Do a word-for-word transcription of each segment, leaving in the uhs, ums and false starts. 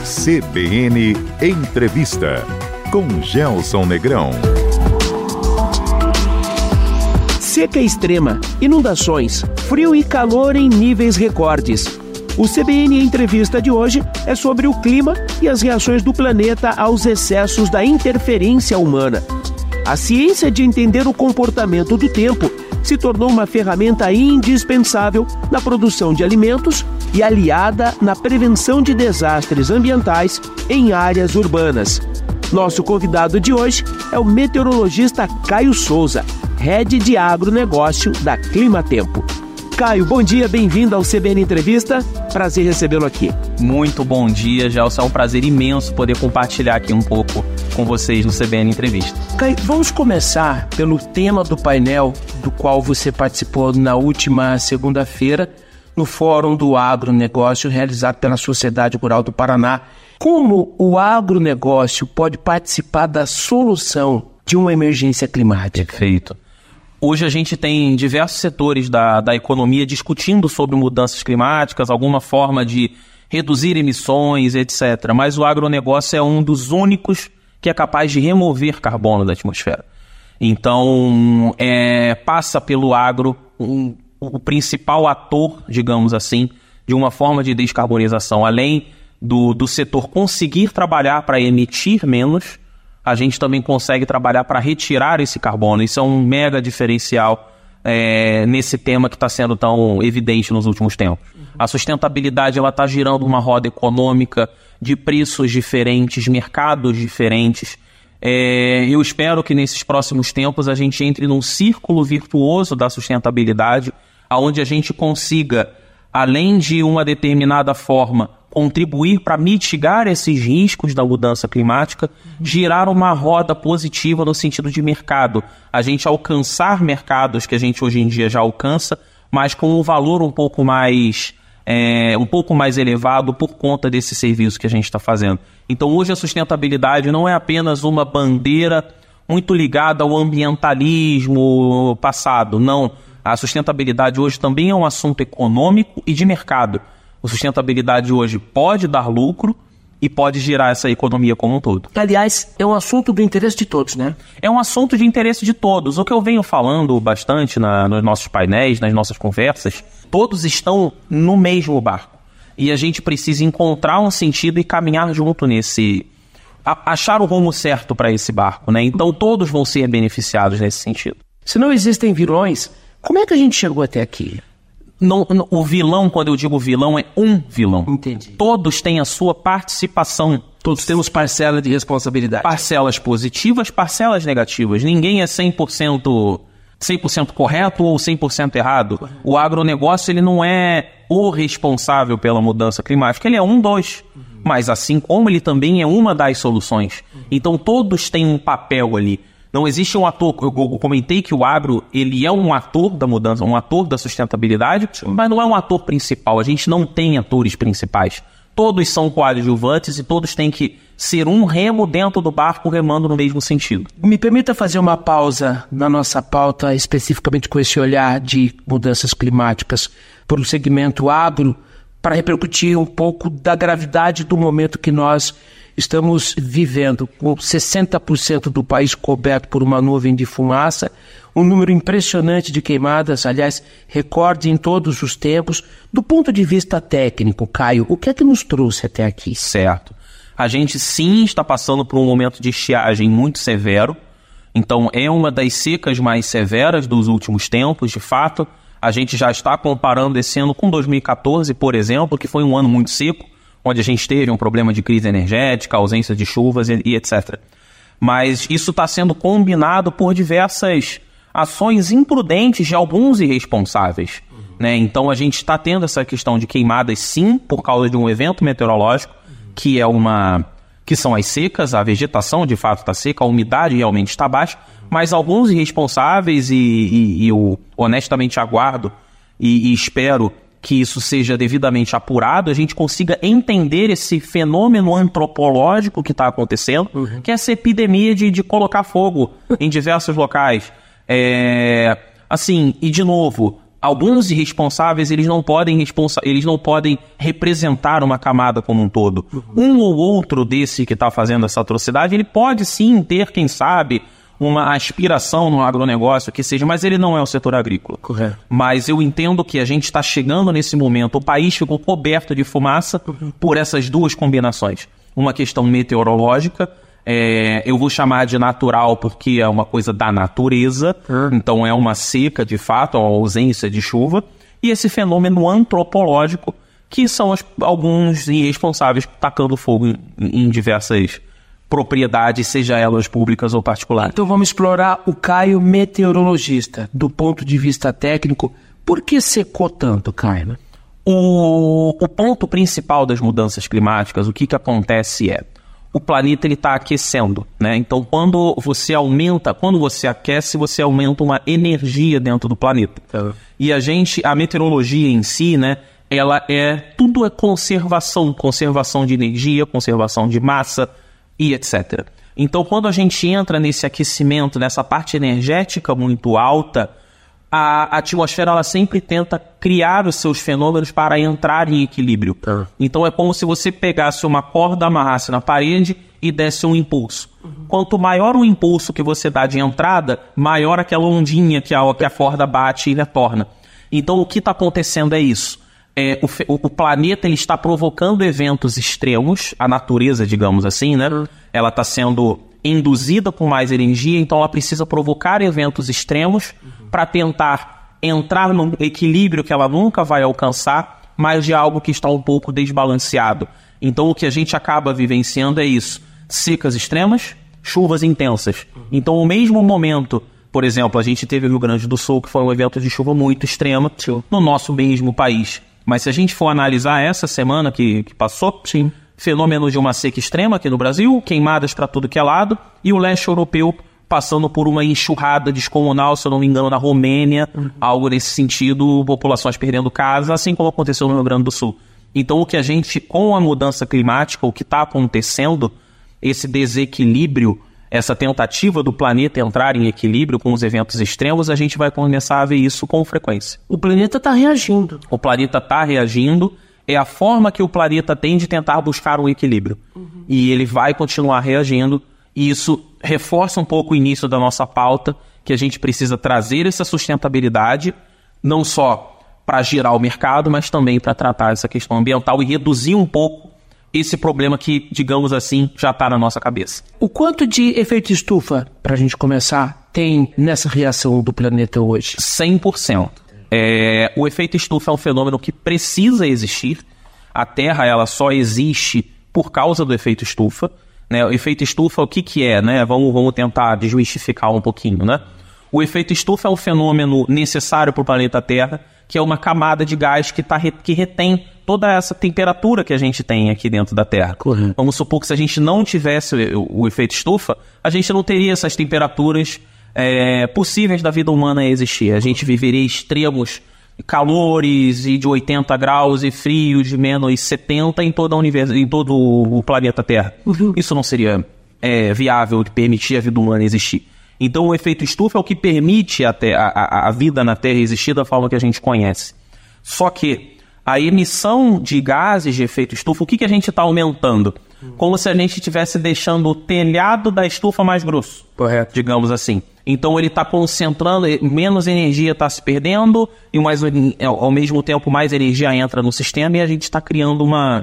C B N Entrevista, com Gelson Negrão. Seca extrema, inundações, frio e calor em níveis recordes. O C B N Entrevista de hoje é sobre o clima e as reações do planeta aos excessos da interferência humana. A ciência de entender o comportamento do tempo se tornou uma ferramenta indispensável na produção de alimentos e aliada na prevenção de desastres ambientais em áreas urbanas. Nosso convidado de hoje é o meteorologista Caio Souza, head de agronegócio da Climatempo. Caio, bom dia, bem-vindo ao C B N Entrevista. Prazer recebê-lo aqui. Muito bom dia, Gelson. É um prazer imenso poder compartilhar aqui um pouco com vocês no C B N Entrevista. Caio, vamos começar pelo tema do painel do qual você participou na última segunda-feira no Fórum do Agronegócio realizado pela Sociedade Rural do Paraná. Como o agronegócio pode participar da solução de uma emergência climática? Perfeito. Hoje a gente tem diversos setores da, da economia discutindo sobre mudanças climáticas, alguma forma de reduzir emissões, etcétera. Mas o agronegócio é um dos únicos que é capaz de remover carbono da atmosfera. Então, é, passa pelo agro um, o principal ator, digamos assim, de uma forma de descarbonização. Além do, do setor conseguir trabalhar para emitir menos, a gente também consegue trabalhar para retirar esse carbono. Isso é um mega diferencial é, nesse tema que está sendo tão evidente nos últimos tempos. Uhum. A sustentabilidade está girando uma roda econômica de preços diferentes, mercados diferentes. É, eu espero que nesses próximos tempos a gente entre num círculo virtuoso da sustentabilidade, onde a gente consiga, além de uma determinada forma, contribuir para mitigar esses riscos da mudança climática, girar uma roda positiva no sentido de mercado. A gente alcançar mercados que a gente hoje em dia já alcança, mas com um valor um pouco mais, é, um pouco mais elevado por conta desse serviço que a gente está fazendo. Então hoje a sustentabilidade não é apenas uma bandeira muito ligada ao ambientalismo passado, não. A sustentabilidade hoje também é um assunto econômico e de mercado. A sustentabilidade hoje pode dar lucro e pode girar essa economia como um todo. Aliás, é um assunto do interesse de todos, né? É um assunto de interesse de todos. O que eu venho falando bastante na, nos nossos painéis, nas nossas conversas, todos estão no mesmo barco. E a gente precisa encontrar um sentido e caminhar junto nesse... A, achar o rumo certo para esse barco, né? Então todos vão ser beneficiados nesse sentido. Se não existem vilões, como é que a gente chegou até aqui? Não, não, o vilão, quando eu digo vilão, é um vilão. Entendi. Todos têm a sua participação. Todos temos parcela de responsabilidade. Parcelas positivas, parcelas negativas. Ninguém é cem por cento, cem por cento correto ou cem por cento errado. Correto. O agronegócio ele não é o responsável pela mudança climática. Ele é um dos. Uhum. Mas assim como ele também é uma das soluções. Uhum. Então todos têm um papel ali. Não existe um ator, eu comentei que o agro ele é um ator da mudança, um ator da sustentabilidade, sim, mas não é um ator principal, a gente não tem atores principais. Todos são coadjuvantes e todos têm que ser um remo dentro do barco remando no mesmo sentido. Me permita fazer uma pausa na nossa pauta, especificamente com esse olhar de mudanças climáticas para o segmento agro, para repercutir um pouco da gravidade do momento que nós estamos vivendo, com sessenta por cento do país coberto por uma nuvem de fumaça, um número impressionante de queimadas, aliás, recorde em todos os tempos. Do ponto de vista técnico, Caio, o que é que nos trouxe até aqui? Certo. A gente sim está passando por um momento de estiagem muito severo, então é uma das secas mais severas dos últimos tempos, de fato. A gente já está comparando esse ano com dois mil e catorze, por exemplo, que foi um ano muito seco, onde a gente teve um problema de crise energética, ausência de chuvas e, e etcétera. Mas isso está sendo combinado por diversas ações imprudentes de alguns irresponsáveis. Uhum. Né? Então a gente está tendo essa questão de queimadas sim, por causa de um evento meteorológico, uhum, que, é uma, que são as secas, a vegetação de fato está seca, a umidade realmente está baixa, uhum, mas alguns irresponsáveis, e, e, e eu honestamente aguardo e, e espero que isso seja devidamente apurado, a gente consiga entender esse fenômeno antropológico que está acontecendo, uhum, que é essa epidemia de, de colocar fogo em diversos locais. É, assim, e de novo, alguns irresponsáveis, eles não podem responsa- eles não podem representar uma camada como um todo. Um ou outro desse que está fazendo essa atrocidade, ele pode sim ter, quem sabe, uma aspiração no agronegócio, que seja, mas ele não é o setor agrícola. Correto. Mas eu entendo que a gente está chegando nesse momento, o país ficou coberto de fumaça por essas duas combinações. Uma questão meteorológica, é, eu vou chamar de natural porque é uma coisa da natureza, uhum. Então é uma seca de fato, uma ausência de chuva, e esse fenômeno antropológico, que são as, alguns irresponsáveis tacando fogo em, em diversas propriedades, seja elas públicas ou particulares. Então vamos explorar o Caio meteorologista, do ponto de vista técnico. Por que secou tanto, Caio? O, o ponto principal das mudanças climáticas, o que, que acontece é, o planeta está aquecendo, né? Então quando você aumenta, quando você aquece, você aumenta uma energia dentro do planeta. Tá. E a gente, a meteorologia em si, né, ela é, tudo é conservação, conservação de energia, conservação de massa, e etcétera. Então, quando a gente entra nesse aquecimento, nessa parte energética muito alta, a atmosfera ela sempre tenta criar os seus fenômenos para entrar em equilíbrio. Uhum. Então, é como se você pegasse uma corda, amarrasse na parede e desse um impulso. Uhum. Quanto maior o impulso que você dá de entrada, maior aquela ondinha que a, que a corda bate e retorna. Então, o que está acontecendo é isso. É, o, o planeta ele está provocando eventos extremos, a natureza, digamos assim, né? Uhum. Ela está sendo induzida com mais energia, então ela precisa provocar eventos extremos uhum. para tentar entrar num equilíbrio que ela nunca vai alcançar, mas de algo que está um pouco desbalanceado. Então o que a gente acaba vivenciando é isso, secas extremas, chuvas intensas. Uhum. Então o mesmo momento, por exemplo, a gente teve o Rio Grande do Sul, que foi um evento de chuva muito extrema, Sim. no nosso mesmo país. Mas se a gente for analisar essa semana que, que passou, Sim. fenômeno de uma seca extrema aqui no Brasil, queimadas para tudo que é lado, e o leste europeu passando por uma enxurrada descomunal, se eu não me engano, na Romênia, uhum. algo nesse sentido, populações perdendo casa, assim como aconteceu no Rio Grande do Sul. Então o que a gente, com a mudança climática, o que está acontecendo, esse desequilíbrio, essa tentativa do planeta entrar em equilíbrio com os eventos extremos, a gente vai começar a ver isso com frequência. O planeta está reagindo. O planeta está reagindo, é a forma que o planeta tem de tentar buscar um equilíbrio. Uhum. E ele vai continuar reagindo, e isso reforça um pouco o início da nossa pauta, que a gente precisa trazer essa sustentabilidade, não só para girar o mercado, mas também para tratar essa questão ambiental e reduzir um pouco esse problema que, digamos assim, já está na nossa cabeça. O quanto de efeito estufa, para a gente começar, tem nessa reação do planeta hoje? cem por cento. É, o efeito estufa é um fenômeno que precisa existir. A Terra ela só existe por causa do efeito estufa. Né? O efeito estufa, o que, que é? Né? Vamos, vamos tentar desmistificar um pouquinho. Né? O efeito estufa é um fenômeno necessário para o planeta Terra, que é uma camada de gás que, tá, que retém toda essa temperatura que a gente tem aqui dentro da Terra. Correto. Vamos supor que se a gente não tivesse o, o efeito estufa, a gente não teria essas temperaturas é, possíveis da vida humana existir. A gente viveria extremos calores e de oitenta graus e frios de menos setenta em, toda a univers... em todo o planeta Terra. Uhum. Isso não seria é, viável de permitir a vida humana existir. Então o efeito estufa é o que permite a, te- a, a, a vida na Terra existir da forma que a gente conhece. Só que a emissão de gases de efeito estufa, o que, que a gente está aumentando? Como se a gente estivesse deixando o telhado da estufa mais grosso. Correto. Digamos assim. Então ele está concentrando, menos energia está se perdendo, e mais, ao mesmo tempo mais energia entra no sistema, e a gente está criando uma,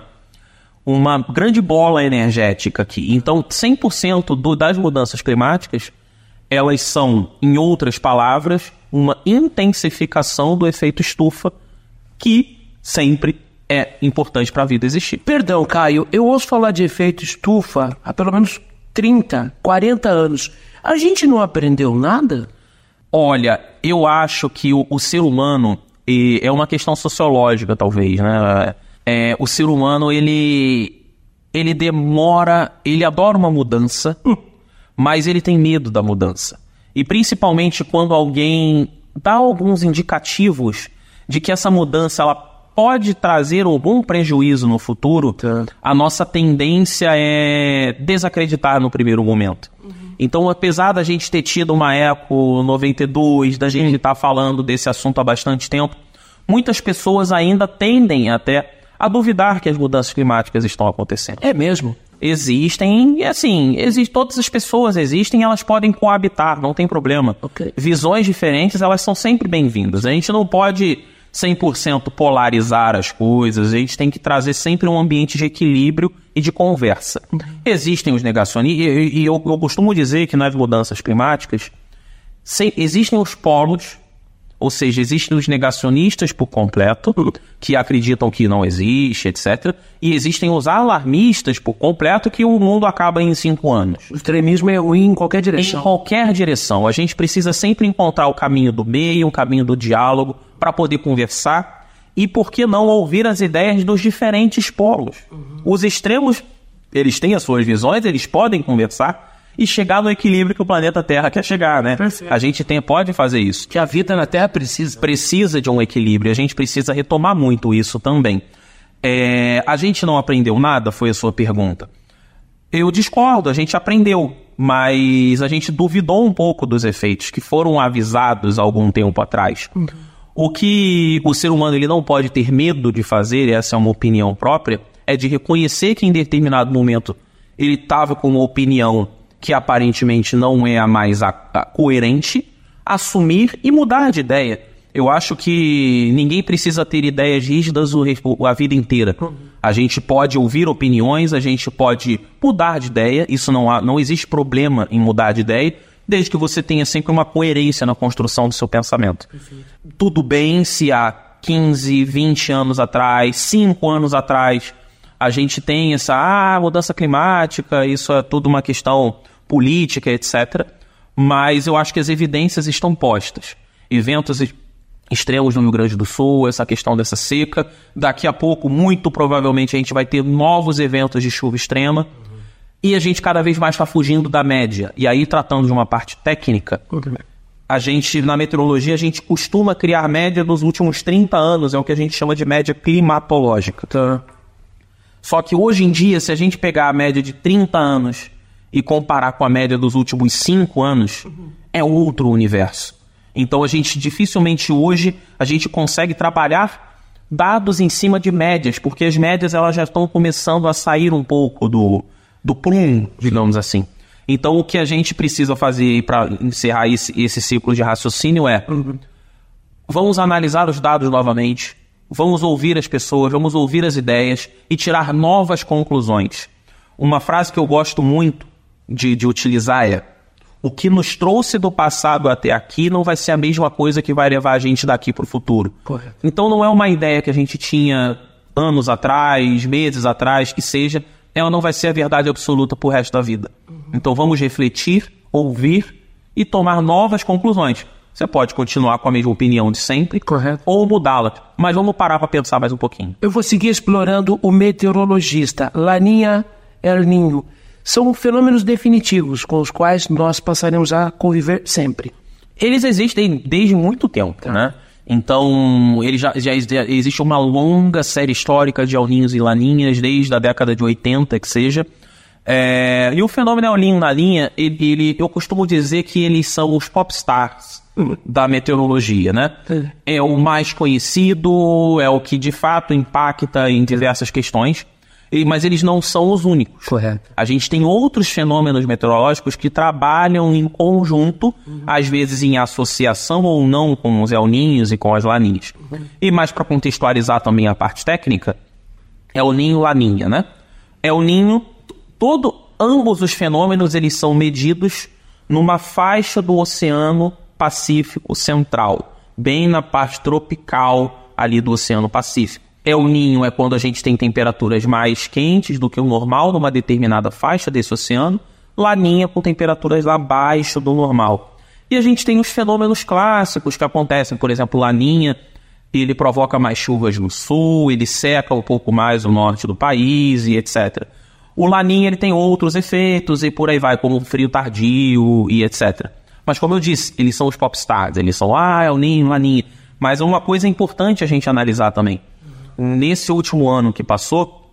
uma grande bola energética aqui. Então cem por cento do, das mudanças climáticas, elas são, em outras palavras, uma intensificação do efeito estufa, que sempre é importante para a vida existir. Perdão, Caio, eu ouço falar de efeito estufa há pelo menos trinta, quarenta anos. A gente não aprendeu nada? Olha, eu acho que o, o ser humano, e é uma questão sociológica talvez, né? É, o ser humano, ele, ele demora, ele adora uma mudança, hum. mas ele tem medo da mudança. E principalmente quando alguém dá alguns indicativos de que essa mudança ela pode trazer algum prejuízo no futuro, tá. a nossa tendência é desacreditar no primeiro momento. Uhum. Então, apesar da gente ter tido uma Eco noventa e dois, da gente estar tá falando desse assunto há bastante tempo, muitas pessoas ainda tendem até a duvidar que as mudanças climáticas estão acontecendo. É mesmo? Existem, e assim, existe, todas as pessoas existem, elas podem coabitar, não tem problema. Okay. Visões diferentes, elas são sempre bem-vindas. A gente não pode cem por cento polarizar as coisas, a gente tem que trazer sempre um ambiente de equilíbrio e de conversa. Uhum. Existem os negacionistas, e, e eu, eu costumo dizer que nas mudanças climáticas, se, existem os polos, ou seja, existem os negacionistas por completo, que acreditam que não existe, etcétera. E existem os alarmistas por completo, que o mundo acaba em cinco anos. O extremismo é ruim em qualquer direção. Em qualquer direção. A gente precisa sempre encontrar o caminho do meio, o caminho do diálogo, para poder conversar. E por que não ouvir as ideias dos diferentes polos? Uhum. Os extremos, eles têm as suas visões, eles podem conversar e chegar no equilíbrio que o planeta Terra quer chegar, né? Perfeito. A gente tem, pode fazer isso. Que a vida na Terra precisa. Precisa de um equilíbrio. A gente precisa retomar muito isso também. É, a gente não aprendeu nada? Foi a sua pergunta. Eu discordo, a gente aprendeu, mas a gente duvidou um pouco dos efeitos que foram avisados há algum tempo atrás. Uhum. O que o ser humano ele não pode ter medo de fazer, essa é uma opinião própria, é de reconhecer que em determinado momento ele estava com uma opinião que aparentemente não é a mais a, a coerente, assumir e mudar de ideia. Eu acho que ninguém precisa ter ideias rígidas o, o, a vida inteira. Uhum. A gente pode ouvir opiniões, a gente pode mudar de ideia, isso não, há, não existe problema em mudar de ideia, desde que você tenha sempre uma coerência na construção do seu pensamento. Perfeito. Tudo bem se há quinze, vinte anos atrás, cinco anos atrás, a gente tem essa ah, mudança climática, isso é tudo uma questão política, etcétera. Mas eu acho que as evidências estão postas. Eventos extremos no Rio Grande do Sul, essa questão dessa seca. Daqui a pouco, muito provavelmente, a gente vai ter novos eventos de chuva extrema. Uhum. E a gente cada vez mais está fugindo da média. E aí, tratando de uma parte técnica, okay. a gente, na meteorologia, a gente costuma criar média dos últimos trinta anos. É o que a gente chama de média climatológica. Tá. Só que hoje em dia, se a gente pegar a média de trinta anos e comparar com a média dos últimos cinco anos, uhum. é outro universo. Então a gente dificilmente hoje a gente consegue trabalhar dados em cima de médias, porque as médias elas já estão começando a sair um pouco do, do prumo, digamos assim. Então o que a gente precisa fazer para encerrar esse, esse ciclo de raciocínio é uhum. vamos analisar os dados novamente, vamos ouvir as pessoas, vamos ouvir as ideias e tirar novas conclusões. Uma frase que eu gosto muito De, de utilizar é: o que nos trouxe do passado até aqui não vai ser a mesma coisa que vai levar a gente daqui para o futuro. Correto. Então não é uma ideia que a gente tinha anos atrás, meses atrás, que seja, ela não vai ser a verdade absoluta para o resto da vida. Uhum. Então vamos refletir, ouvir e tomar novas conclusões. Você pode continuar com a mesma opinião de sempre, correto, ou mudá-la, mas vamos parar para pensar mais um pouquinho. Eu vou seguir explorando o meteorologista. Laninha, El Niño. São fenômenos definitivos com os quais nós passaremos a conviver sempre. Eles existem desde muito tempo, tá. né? Então, ele já, já existe uma longa série histórica de El Niños e Laninhas, desde a década de oitenta, que seja. É, e o fenômeno El Niño e Laninha, ele, ele, eu costumo dizer que eles são os popstars da meteorologia, né? É. é o mais conhecido, é o que de fato impacta em diversas questões. Mas eles não são os únicos. Correto. A gente tem outros fenômenos meteorológicos que trabalham em conjunto, uhum. às vezes em associação ou não com os El Niños e com as Laninhas. Uhum. E mais para contextualizar também a parte técnica, El Niño e Laninha, né? El Niño, todo, ambos os fenômenos eles são medidos numa faixa do Oceano Pacífico Central, bem na parte tropical ali do Oceano Pacífico. El Niño é quando a gente tem temperaturas mais quentes do que o normal numa determinada faixa desse oceano. Laninha com temperaturas abaixo do normal. E a gente tem os fenômenos clássicos que acontecem. Por exemplo, Laninha, ele provoca mais chuvas no sul, ele seca um pouco mais o norte do país e etcétera. O Laninha ele tem outros efeitos e por aí vai, como o frio tardio e etcétera. Mas como eu disse, eles são os popstars. Eles são, ah, El Niño, Laninha. Mas uma coisa importante a gente analisar também. nesse último ano que passou,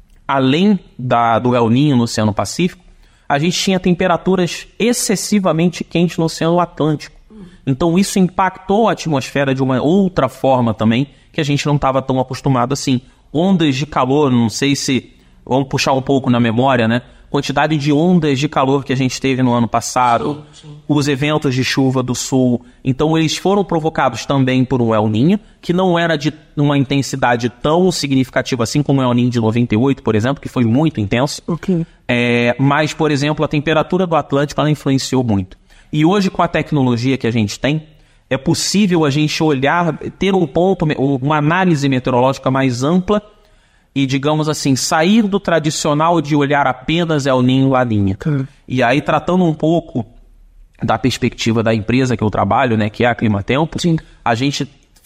além da, do El Niño no Oceano Pacífico, a gente tinha temperaturas excessivamente quentes no Oceano Atlântico. Então isso impactou a atmosfera de uma outra forma também, que a gente não estava tão acostumado assim. Ondas de calor, não sei se... Vamos puxar um pouco na memória, né? Quantidade de ondas de calor que a gente teve no ano passado, sim, sim. Os eventos de chuva do sul. Então eles foram provocados também por um El Niño, que não era de uma intensidade tão significativa assim como o El Niño de noventa e oito, por exemplo, que foi muito intenso. Okay. É, mas, por exemplo, a temperatura do Atlântico ela influenciou muito. E hoje, com a tecnologia que a gente tem, é possível a gente olhar, ter um ponto, uma análise meteorológica mais ampla e, digamos assim, sair do tradicional de olhar apenas El Niño e La Niña. Uhum. E aí, tratando um pouco da perspectiva da empresa que eu trabalho, né, que é a Climatempo, sim, a gente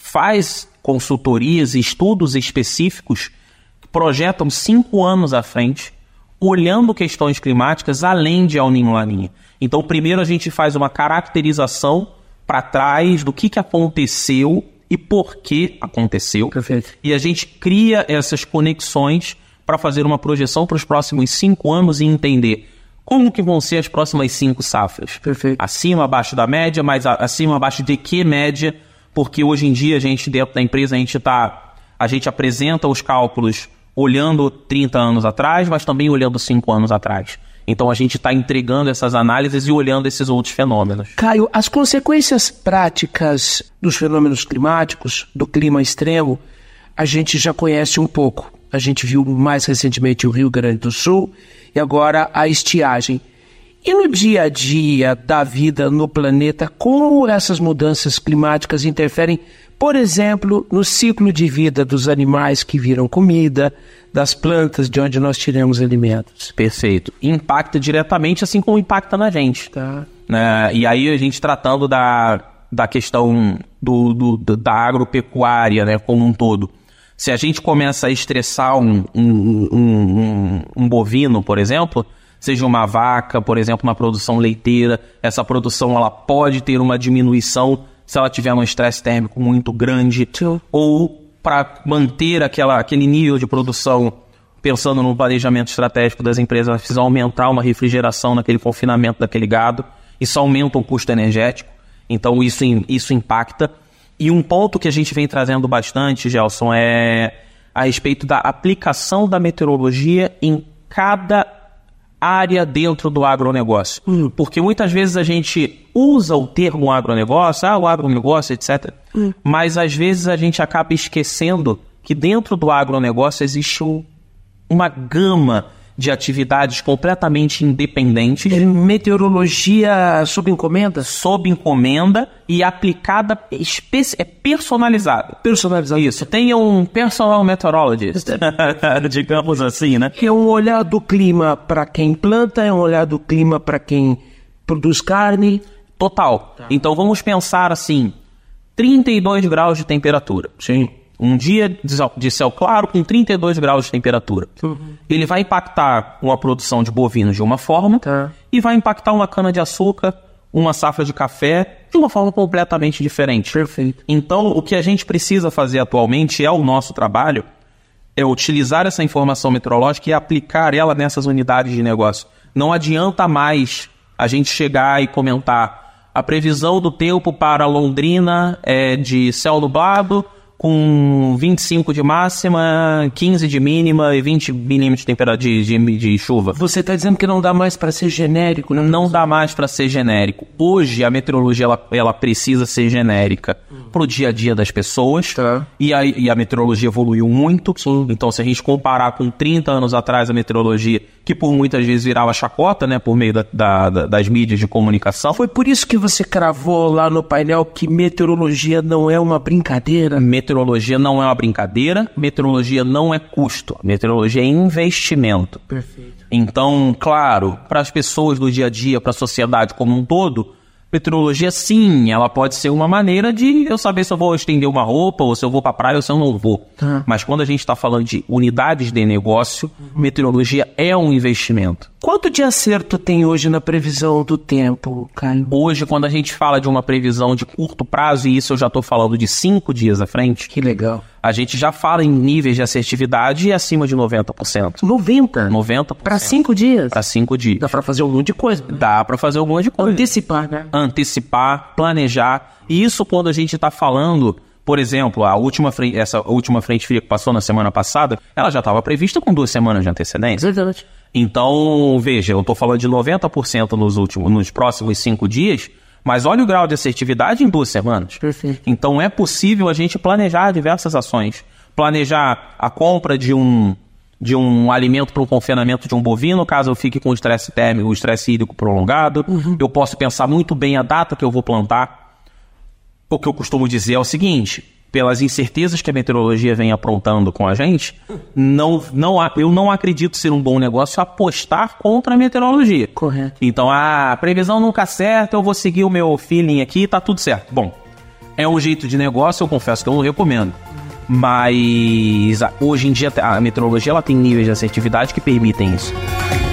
faz consultorias e estudos específicos que projetam cinco anos à frente, olhando questões climáticas além de El Niño e La Niña. Então, primeiro a gente faz uma caracterização para trás do que, que aconteceu e por que aconteceu. Perfeito. E a gente cria essas conexões para fazer uma projeção para os próximos cinco anos e entender como que vão ser as próximas cinco safras. Perfeito. Acima, abaixo da média, mas acima, abaixo de que média? Porque hoje em dia a gente, dentro da empresa, a gente, tá, a gente apresenta os cálculos olhando trinta anos atrás, mas também olhando cinco anos atrás. Então a gente está entregando essas análises e olhando esses outros fenômenos. Caio, as consequências práticas dos fenômenos climáticos, do clima extremo, a gente já conhece um pouco. A gente viu mais recentemente o Rio Grande do Sul e agora a estiagem. E no dia a dia da vida no planeta, como essas mudanças climáticas interferem, por exemplo, no ciclo de vida dos animais que viram comida, das plantas de onde nós tiramos alimentos? Perfeito. Impacta diretamente, assim como impacta na gente. Tá. Né? E aí a gente tratando da, da questão do, do, da agropecuária, né, como um todo. Se a gente começa a estressar um, um, um, um, um bovino, por exemplo, seja uma vaca, por exemplo, uma produção leiteira, essa produção ela pode ter uma diminuição se ela tiver um estresse térmico muito grande, sim, ou para manter aquela, aquele nível de produção, pensando no planejamento estratégico das empresas, ela precisa aumentar uma refrigeração naquele confinamento daquele gado, isso aumenta o custo energético, então isso, isso impacta. E um ponto que a gente vem trazendo bastante, Gelson, é a respeito da aplicação da meteorologia em cada área dentro do agronegócio. Hum. Porque muitas vezes a gente usa o termo agronegócio, ah, o agronegócio, etcétera. Hum. Mas às vezes a gente acaba esquecendo que dentro do agronegócio existe um, uma gama de atividades completamente independentes. Meteorologia sob encomenda? Sob encomenda e aplicada, especi- é personalizada. Personalizada. Isso, tem um personal meteorologist, digamos assim, né? É um olhar do clima para quem planta, é um olhar do clima para quem produz carne. Total. Tá. Então vamos pensar assim, trinta e dois graus de temperatura. Sim. Um dia de céu claro com trinta e dois graus de temperatura. Uhum. Ele vai impactar uma produção de bovinos de uma forma, tá, e vai impactar uma cana-de-açúcar, uma safra de café de uma forma completamente diferente. Perfeito. Então, o que a gente precisa fazer atualmente é o nosso trabalho, é utilizar essa informação meteorológica e aplicar ela nessas unidades de negócio. Não adianta mais a gente chegar e comentar a previsão do tempo para Londrina é de céu nublado, com vinte e cinco de máxima, quinze de mínima e vinte milímetros de, temperatura, de, de, de chuva. Você está dizendo que não dá mais para ser genérico, né? Não dá mais para ser genérico. Hoje a meteorologia ela, ela precisa ser genérica hum. para o dia a dia das pessoas, tá, e, a, e a meteorologia evoluiu muito. Sim. Então se a gente comparar com trinta anos atrás a meteorologia, que por muitas vezes virava chacota, né, por meio da, da, da, das mídias de comunicação. Foi por isso que você cravou lá no painel que meteorologia não é uma brincadeira? Meteorologia não é uma brincadeira, meteorologia não é custo, meteorologia é investimento. Perfeito. Então, claro, para as pessoas do dia a dia, para a sociedade como um todo, meteorologia sim, ela pode ser uma maneira de eu saber se eu vou estender uma roupa, ou se eu vou para a praia, ou se eu não vou. Uhum. Mas quando a gente está falando de unidades de negócio, uhum, Meteorologia é um investimento. Quanto de acerto tem hoje na previsão do tempo, Caio? Hoje, quando a gente fala de uma previsão de curto prazo, e isso eu já estou falando de cinco dias à frente, que legal. A gente já fala em níveis de assertividade acima de noventa por cento. noventa? noventa por cento. Para cinco dias? Para cinco dias. Dá para fazer um monte de coisa. Dá para fazer um monte de coisa. Antecipar, né? Antecipar, planejar. E isso quando a gente está falando, por exemplo, a última frente, essa última frente fria que passou na semana passada, ela já estava prevista com duas semanas de antecedência. Exatamente. Então, veja, eu estou falando de noventa por cento nos, últimos, nos próximos cinco dias, mas olha o grau de assertividade em duas semanas. Perfeito. Então é possível a gente planejar diversas ações. Planejar a compra de um, de um alimento para o confinamento de um bovino, caso eu fique com estresse térmico, estresse hídrico prolongado. Uhum. Eu posso pensar muito bem a data que eu vou plantar. O que eu costumo dizer é o seguinte: pelas incertezas que a meteorologia vem aprontando com a gente, não, não, eu não acredito ser um bom negócio apostar contra a meteorologia. Correto. Então, ah, a previsão nunca acerta, eu vou seguir o meu feeling aqui e tá tudo certo. Bom, é um jeito de negócio, eu confesso que eu não recomendo. Mas hoje em dia a meteorologia ela tem níveis de assertividade que permitem isso.